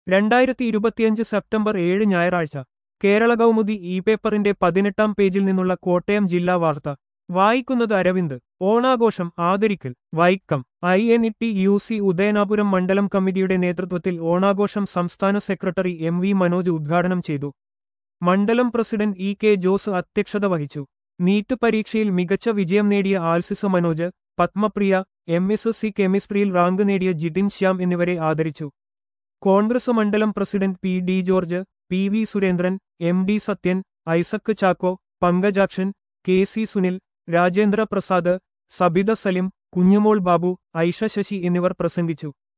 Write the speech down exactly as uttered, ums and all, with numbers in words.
രണ്ടായിരത്തി ഇരുപത്തിയഞ്ച് സെപ്റ്റംബർ ഏഴ് ഞായറാഴ്ച കേരള കൗമുദി ഇ പേപ്പറിന്റെ പതിനെട്ടാം പേജിൽ നിന്നുള്ള കോട്ടയം ജില്ലാ വാർത്ത വായിക്കുന്നത് അരവിന്ദ്. ഓണാഘോഷം ആദരിക്കൽ Vaikom. I N T U C സി ഉദയനാപുരം മണ്ഡലം കമ്മിറ്റിയുടെ നേതൃത്വത്തിൽ ഓണാഘോഷം സംസ്ഥാന സെക്രട്ടറി എം വി മനോജ് ഉദ്ഘാടനം ചെയ്തു. മണ്ഡലം പ്രസിഡന്റ് ഇ കെ ജോസ് അധ്യക്ഷത വഹിച്ചു. നീറ്റ് പരീക്ഷയിൽ മികച്ച വിജയം നേടിയ Alsis Manoj, Padmapriya, M S C കെമിസ്ട്രിയിൽ റാങ്ക് നേടിയ ജിതിൻ ശ്യാം എന്നിവരെ ആദരിച്ചു. കോൺഗ്രസ് മണ്ഡലം president P D George, P V Surendran, M D Sathyan, Isaac Chacko, Pankajakshan, K C Sunil, Rajendra Prasad, Sabitha Salim, Kunjumol Babu, Aisha Sasi എന്നിവർ പ്രസംഗിച്ചു.